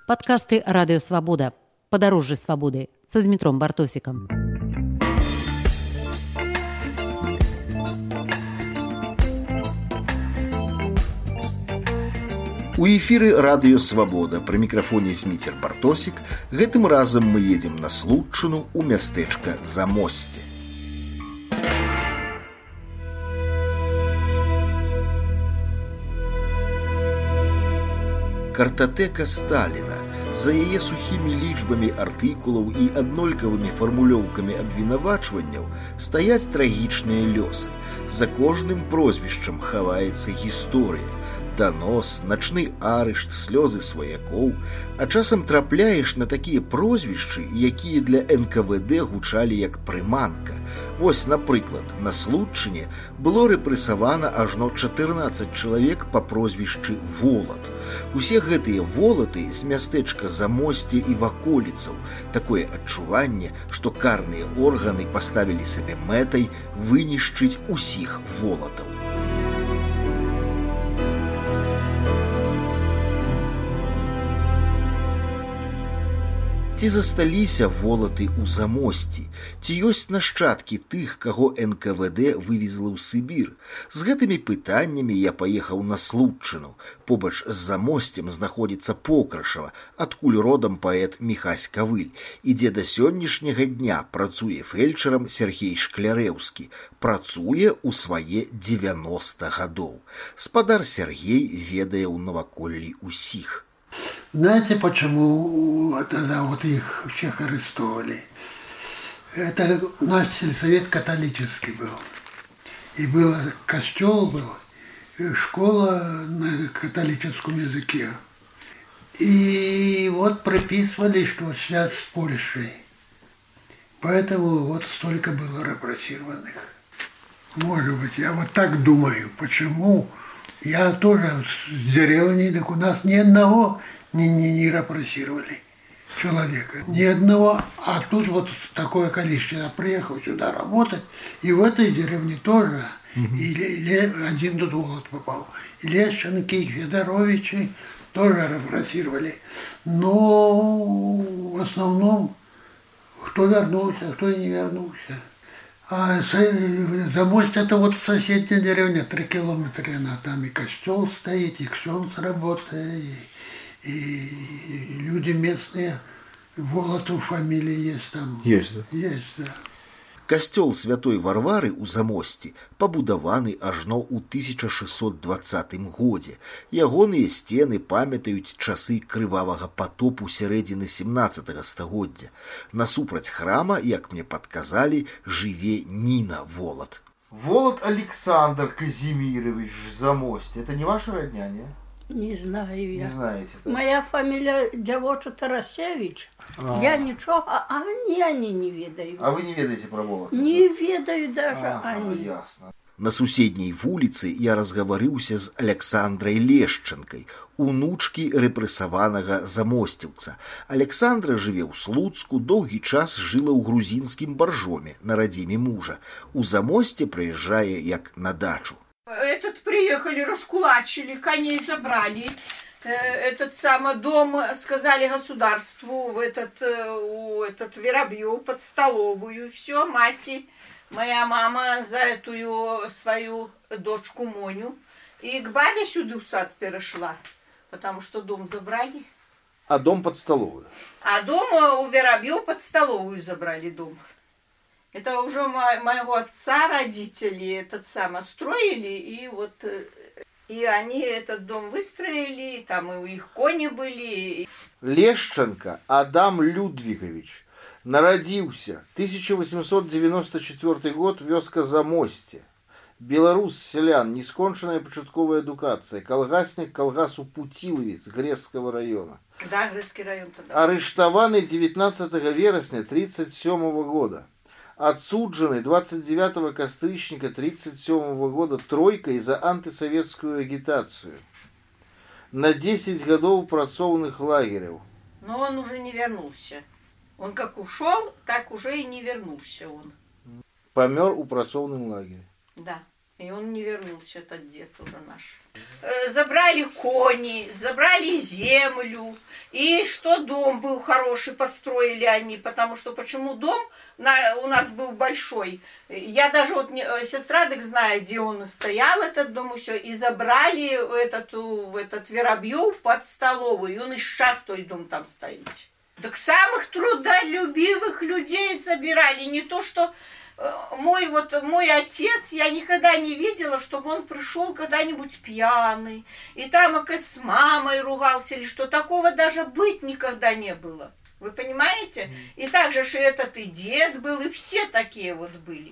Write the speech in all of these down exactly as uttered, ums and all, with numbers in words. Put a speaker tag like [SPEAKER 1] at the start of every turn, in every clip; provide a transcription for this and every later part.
[SPEAKER 1] Падкасты Радыё Свабода. Падарожжы свабоды са Змітром Бартосікам.
[SPEAKER 2] У эфіры Радыё Свабода, пры мікрафоне Зміцер Бартосік. Гэтым разам мы едзем на Случчыну ў мястэчка Замосце. Картатэка Сталіна. За яе сухімі лічбамі артыкулаў і аднолькавымі фармулёўкамі абвінавачванняў стаяць трагічныя лёсы. За кожным прозвішчам хаваецца гісторыя. Данос, начны арышт, слёзы сваякоў, а часам трапляеш на такія прозвішчы, якія для эн ка вэ дэ гучалі як прыманка. Вось, напрыклад, на Случчыне было рэпрэсавана ажно чатырнаццаць чалавек па прозвішчы Волат. Усе гэтыя волаты з мястэчка Замосце і ваколіцаў. Такое адчуванне, што карныя органы паставілі сабе мэтай вынішчыць усіх волатаў. Ці засталіся волаты ў Замосці? Ці ёсць нашчадкі тых, каго эн ка вэ дэ вывезла ў Сібір? З гэтымі пытаннямі я паехаў на Случчыну. Побач з Замосцем знаходзіцца Покрашава, адкуль родам паэт Міхась Кавыль, і дзе да сённяшняга дня працуе фельчарам Сергей Шклярэўскі. Працуе ў свае дзевяноста гадоў. Спадар Сергей ведае ў наваколлі усіх.
[SPEAKER 3] Знаете, почему тогда вот их всех арестовали? Это наш сельсовет католический был. И был костел, был, и школа на католическом языке. И вот приписывали, что сейчас с Польшей. Поэтому вот столько было репрессированных. Может быть, я вот так думаю, почему. Я тоже с деревни, так у нас ни одного не, не, не репрессировали человека. Ни одного. А тут вот такое количество. Я приехал сюда работать, и в этой деревне тоже. Угу. Или, или один тут Волод попал. И Лещенки, и Федоровичи тоже репрессировали. Но в основном кто вернулся, кто и не вернулся. А Замость — это вот соседняя деревня, три километра, она там и костел стоит, и ксенц работает, и, и люди местные, Волоту фамилии есть там.
[SPEAKER 2] Есть, да?
[SPEAKER 3] Есть, да.
[SPEAKER 2] Касцёл Святой Варвары ў Замосці пабудаваны ажно ў тысяча шэсцьсот дваццатым годзе. Ягоныя сцены памятаюць часы крывавага патопу сярэдзіны семнаццатага стагоддзя. Насупраць храма, як мне падказалі, жыве Ніна Волат.
[SPEAKER 4] Волат Александр Казимирович Замости. Это не ваша родня, не?
[SPEAKER 5] Не знаю я.
[SPEAKER 4] Не знаете, да?
[SPEAKER 5] Моя фамилия Дзявоча Тарасевич. А-а-а. Я ничего, а они, они не ведаю.
[SPEAKER 4] А вы не ведаете про Волат?
[SPEAKER 5] Не ведаю даже
[SPEAKER 4] А-а,
[SPEAKER 5] они.
[SPEAKER 4] Ясно.
[SPEAKER 2] На суседняй вуліцы я разгаварыўся з Александрай Лешчанкай, унучкі рэпрэсаванага замосцеўца. Александра жыве ў Слуцку, доўгі час жыла ў грузінскім Баржоме, на радзіме мужа. У Замосце прыязджае як на дачу.
[SPEAKER 6] Этот приехали, раскулачили, коней забрали. Этот самый дом, сказали государству, в этот, у этот Воробьев под столовую. Все, мать, моя мама за эту свою дочку Моню. И к бабе сюда в сад перешла, потому что дом забрали.
[SPEAKER 4] А дом под столовую?
[SPEAKER 6] А дом у Воробьев под столовую забрали дом. Это уже моего отца родители этот самый строили, и вот и они этот дом выстроили, там и у их кони были.
[SPEAKER 4] Лешченко Адам Людвигович народился тысяча восемьсот девяносто четвёрты год, вёска Замосце. Беларус селян, несконченная пачатковая адукацыя, калгаснік калгасу Путиловец Грэзскага района.
[SPEAKER 6] Да, Грэзскі район тогда.
[SPEAKER 4] Арыштаваны девятнадцатого верасня тридцать седьмого года. Отсуджены двадцать девятого кастрычніка тридцать седьмого года тройкой за антисоветскую агитацию. На десять годов працоўных лагеряў.
[SPEAKER 6] Но он уже не вернулся. Он как ушел, так уже и не вернулся он.
[SPEAKER 4] Помер у працоўным лагере.
[SPEAKER 6] Да. И он не вернулся, этот дед уже наш. Забрали кони, забрали землю. И что дом был хороший, построили они. Потому что почему дом на, у нас был большой. Я даже вот, не, сестра так знает, где он стоял, этот дом, и все. И забрали этот, этот Воробьев под столовую. И он и сейчас той дом там стоит. Так самых трудолюбивых людей собирали. Не то, что... Мой, вот, мой отец, я никогда не видела, чтобы он пришел когда-нибудь пьяный, и там с мамой ругался, или что. Такого даже быть никогда не было. Вы понимаете? И также же этот и дед был, и все такие вот были.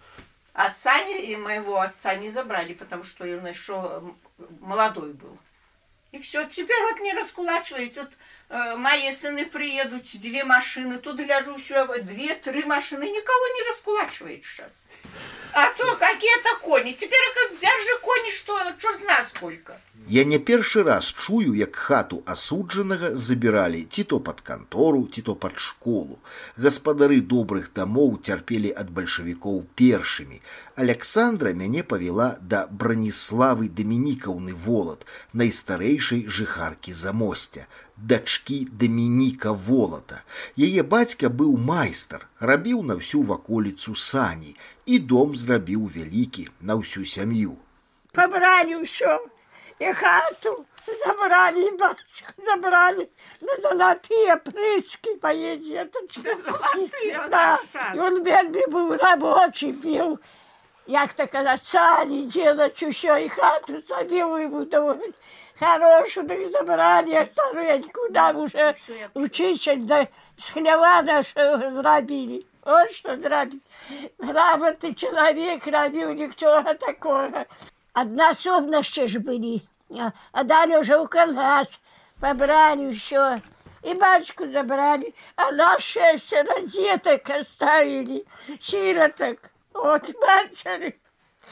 [SPEAKER 6] Отца не, и моего отца не забрали, потому что он еще молодой был. И все, теперь вот не раскулачивают. Вот, э, мои сыны приедут, две машины, тут гляжу, еще две-три машины, никого не раскулачивает сейчас. А то какие-то кони. Теперь как держи кони, что черт знает сколько.
[SPEAKER 2] Я не першы раз чую, як хату асуджанага забіралі ці то пад кантору, ці то пад школу. Гаспадары добрых дамоў цярпелі ад бальшавікоў першымі. Аляксандра мяне павяла да Браніславы Дамінікаўны Волат, найстарэйшай жыхаркі Замосця, дачкі Дамініка Волата. Яе бацька быў майстар, рабіў на ўсю ваколіцу сані і дом зрабіў вялікі на ўсю сям'ю.
[SPEAKER 5] Побрали ўсё. И хату забрали, и бачку забрали на золотые прыски моей деточки.
[SPEAKER 6] Золотые,
[SPEAKER 5] да. И он вельми был рабочий, пил. Як-то когда сани делать еще, и хату себе выбудовать. Хорошую, так забрали, а старенькую нам уже учитель да, с хлева нашего зрабили. Вот что зрабили. Грамотный человек рабил, ничего такого. Однособности ж были, а далее уже у колгас побрали все. И батюшку забрали, а нас шестеро деток оставили, сироток. Вот матери,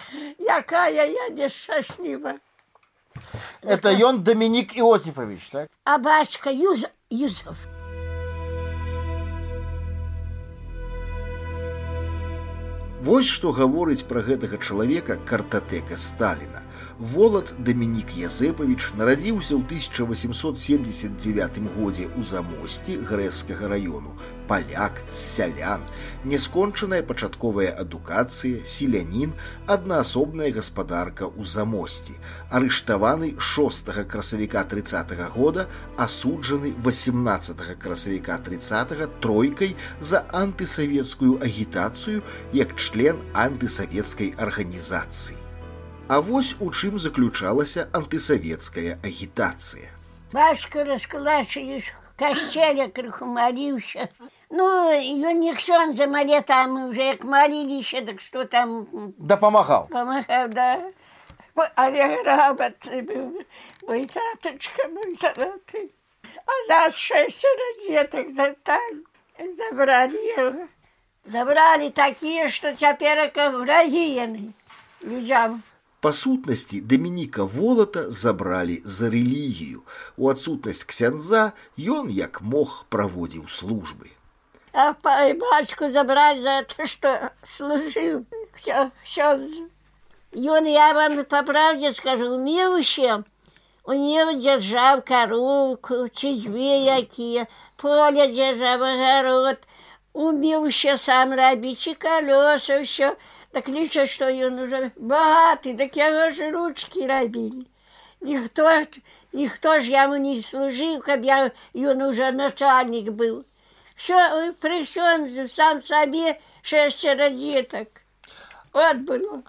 [SPEAKER 5] якая я несчастлива.
[SPEAKER 4] Это он Доминик Иосифович, так?
[SPEAKER 5] А батюшка Юз... Юзов.
[SPEAKER 2] Вось што гаворыць пра гэтага чалавека картатэка Сталіна. Волат Дамінік Язэпавіч нарадзіўся ў тысяча восемьсот семьдесят девятым годзе ў Замосці Грэцкага раёну. Паляк, сялян, нескончаная пачатковая адукацыя, селянін, аднаасобная гаспадарка ў Замосці. Арыштаваны шостага красавіка трыццатага года, асуджаны восемнадцатага красавіка трыццатага тройкай за антысавецкую агітацыю як член антысавецкай арганізацыі. А вось у чым заключалася антысавецкая агітацыя.
[SPEAKER 5] Башка раскулачили, в костеле крыху молился. Ну, ее не ксен замоле, там уже як молились, так что там...
[SPEAKER 4] Да помахал.
[SPEAKER 5] Помахал, да. Але грамотный был. Мой таточка, мой золотый. А нас шестеро деток застали. Забрали его. Забрали такие, что теперь как враги яны людям.
[SPEAKER 2] Па сутнасці Дамініка Волата забралі за рэлігію. У адсутнасць ксяндза ён, як мог, праводзіў службы.
[SPEAKER 5] А бацьку забрали за то, что служил ксяндзу. Ён, я вам по правде скажу, умеў ще. У него держав коровку, чижве якія, поле держав, огород. Умеў ще сам рабіць, і колеса ўсё. Так ліча, што ён уже багаты, так яго ж ручкі рабілі. Ніхто, ніхто ж яму не служыў, каб я, ён уже начальнік быў. Всё, прыщон сам сабе шестеро деток. От было.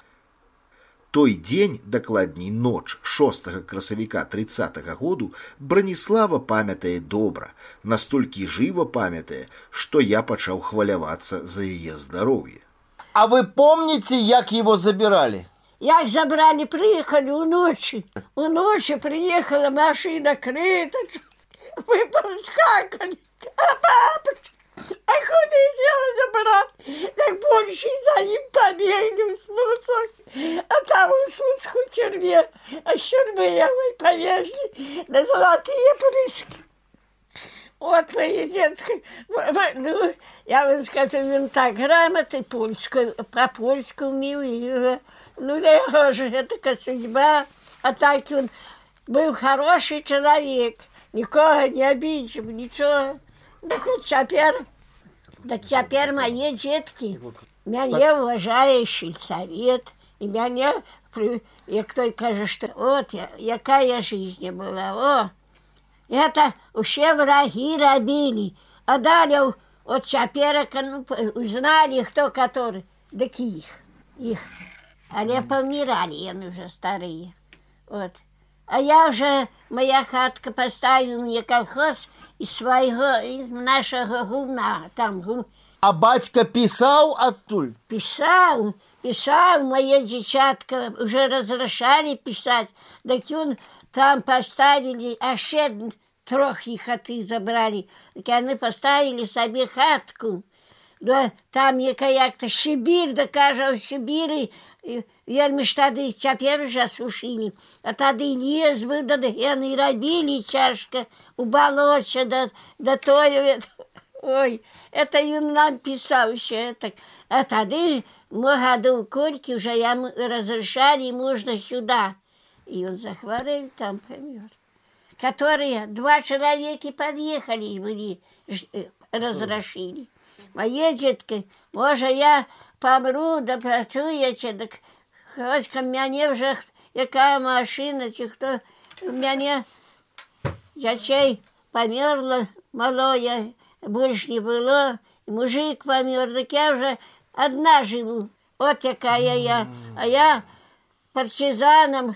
[SPEAKER 2] Той дзень, дакладней ноч шостага красавіка трыццатага году, Браніслава памятае добра, настолькі жыва памятае, што я пачаў хвалявацца за яе здароўе.
[SPEAKER 4] А вы помните, як его забирали?
[SPEAKER 5] Як забрали, приехали у ночи. У ночи приехала машина крыточка. Мы повскакали. А папочка, а куда еще забрали? Так больше за ним побегли в Слуцк. А там в Слуцку тюрьме. А с тюрьмы его повезли на золотые прыски. Вот мои детки, ну, я вам скажу, він так грамотний, польську, по-польську вмів, і, ну, не його ж, така судьба, а так він був хороший чоловік, нікого не обидів, нічого. Так от тепер, так тепер мої дітки, мене вважаючий совет, і мене, як той каже, що от, яка життя була, о, это все враги робили, а далее от теперь ну, узнали, кто который, так их, их. Але помирали, они уже старые. Вот. А я уже, моя хатка поставила мне колхоз из своего, из нашего гумна, там гум.
[SPEAKER 4] А батька писал оттуль?
[SPEAKER 5] Писал, писал, мои девчатка уже разрешали писать, так он там поставили, а ще трох їх хати забрали. Так вони поставили собі хатку. Да, там яка як-то Сибір, да каже, в Сибірі, вельми ж тоді, тепер вже сушили. А тоді ліс був, да вони робили тяжко, у болоте, да, да то, ой, это він нам писав ще. Так. А тоді, в году в Кольке вже ему разрешали, можно сюда. И он захворел, там помер. Которые два человека подъехали и были, разрешили. Мои детки, может, я помру, да почуете, так хоть ко мне уже какая машина, чи кто, у меня дочей померла малое, больше не было, мужик помер, так я уже одна живу. Вот какая я, а я партизанам,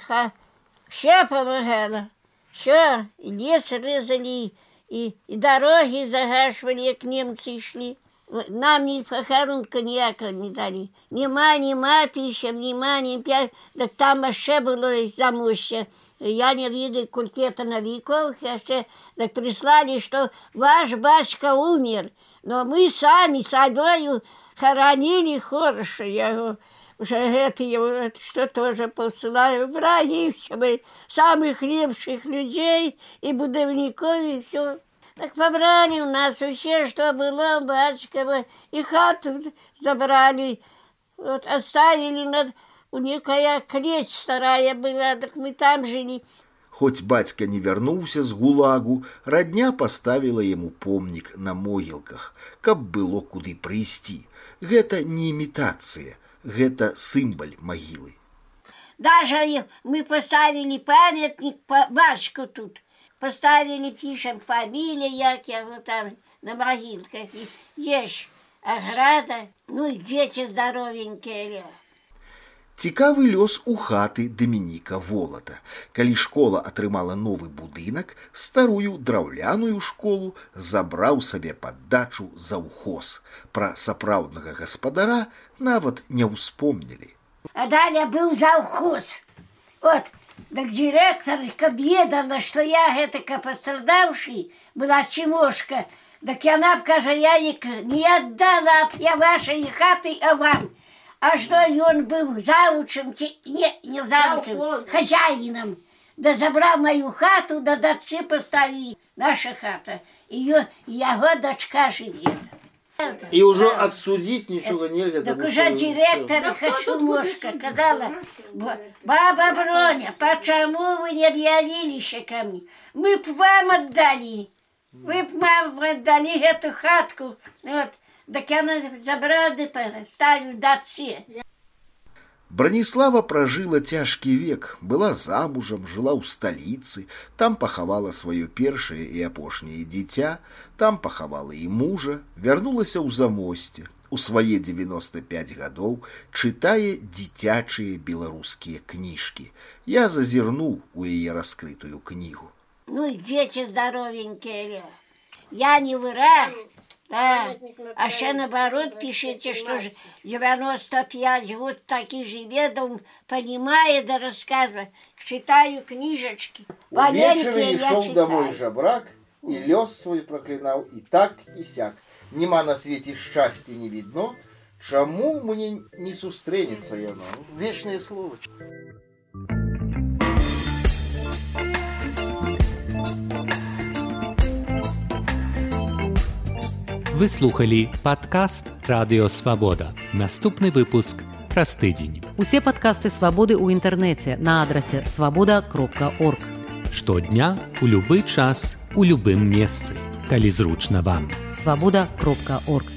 [SPEAKER 5] все помогала, все, и лес резали, и, и дороги загашивали, как немцы шли. Нам ни похоронка ніяка не дали. Нема, нема пища, нема, не пять. Так там ще було замуще. Я не видел кульки-то на веков, ще так прислали, что ваш батька умер. Но мы сами собою хоронили хорошо его. Уже это его, что тоже посылаю враги, чтобы самых лепших людей и будовников, и все. Так побрали у нас все, что было, батюшка, и хату забрали, вот оставили, над... у некая клеть старая была, так мы там жили.
[SPEAKER 2] Хоць бацька не вярнуўся з гулагу, радня паставіла яму помнік на могілках, каб было куды прыйсці. Гэта не імітацыя, гэта сімвал магілы.
[SPEAKER 5] Даже мы поставили памятник по башку тут. Поставили, пишем фамилия, як я вот там на могилках. Есть ограда, ну и дети здоровенькие.
[SPEAKER 2] Цікавы лёс у хаты Дамініка Волата. Калі школа атрымала новы будынак, старую драўляную школу забраў сабе пад дачу заўхоз. Пра сапраўднага гаспадара нават не ўспомнілі.
[SPEAKER 5] А далее был завхоз. Вот, так директор, каб ведала, что я гэтака пострадавший, была Чимошка, так яна б, кажа, я не, не отдала б я вашей хаты, а вам. А что он был завучем, не, не завучем, хозяином. Да забрал мою хату, да дочцы поставили. Наша хата. Ее, его дочка живет.
[SPEAKER 4] И уже отсудить ничего нельзя.
[SPEAKER 5] Так уже директор Хачумошка сказала: баба Броня, почему вы не объявились ко мне? Мы б вам отдали. Вы б нам отдали эту хатку. Вот. Так она забрала, ставила датцы.
[SPEAKER 2] Браніслава пражыла цяжкі век, была замужам, жыла ў сталіцы, там пахавала сваё першае і апошняе дзіця, там пахавала і мужа, вярнулася ў Замосце. У свае дзевяноста пяць гадоў чытае дзіцячыя беларускія кніжкі. Я зазірнуў у яе раскрытую кнігу.
[SPEAKER 5] Ну и дети здоровенькие. Я не выраз. Да. А ще наоборот пишите, что же девяносто пять вот такие же ведом, понимает да рассказывает. Читаю книжечки.
[SPEAKER 4] Вечером шел домой жабрак, и лёс свой проклинал, и так, и сяк. Нема на свете счастья не видно, чему мне не сустренется яно. Вечное слово.
[SPEAKER 7] Вы слухали падкаст «Радыё Свабода». Наступны выпуск праз тыдзень.
[SPEAKER 1] Усе падкасты «Свабоды» ў інтэрнэце на адрасе свабода кропка орг.
[SPEAKER 7] Штодня, у любы час, у любым месцы, калі зручна вам.
[SPEAKER 1] свабода кропка орг.